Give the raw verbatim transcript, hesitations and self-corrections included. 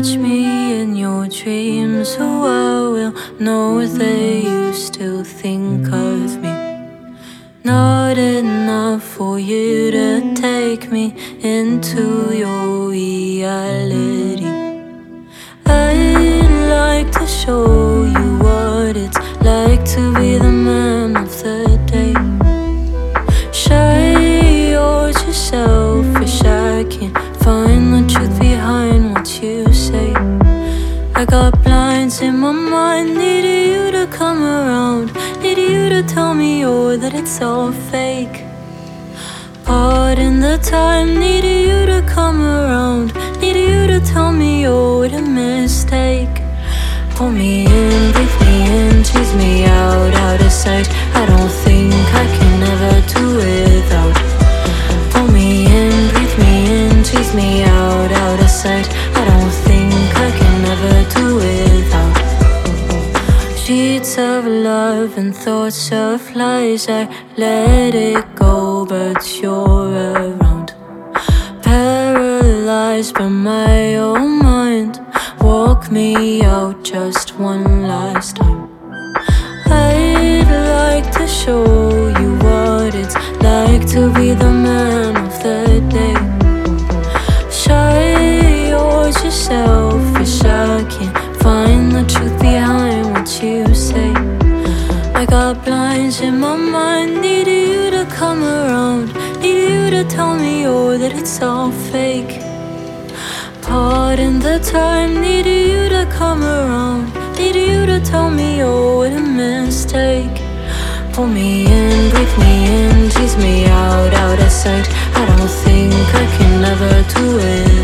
catch me in your dreams, so I will know that you still think of me. Not enough for you to take me into your reality. I'd like to show you what it's like to be the man of the day. Shy, you're just selfish, I can't find the truth behind what you say. I got blinds in my mind, needed you to come around, needed you to tell me, oh, that it's all fake. Pardon the time, needed you to come around, needed you to tell me, oh, what a mistake. Pull me in, breathe me in, tease me out, out of sight. I don't think I can ever do without. Pull me in, breathe me in, tease me out, out of sight. I don't think I can ever do without. Sheets of love and thoughts of lies, I let it go, but you're around. Paralyzed by my own mind, walk me out just one last time. I'd like to show you what it's like to be the man of the day. Shy, you're just selfish, I can't find the truth behind what you say. I got blinds in my mind, needed you to come around, needed you to tell me, oh, that it's all fake. Pardon the time, needed you to come around, needed you to tell me, oh, what a mistake. Pull me in, breathe me in, tease me out, out of sight. I don't think I can ever do it.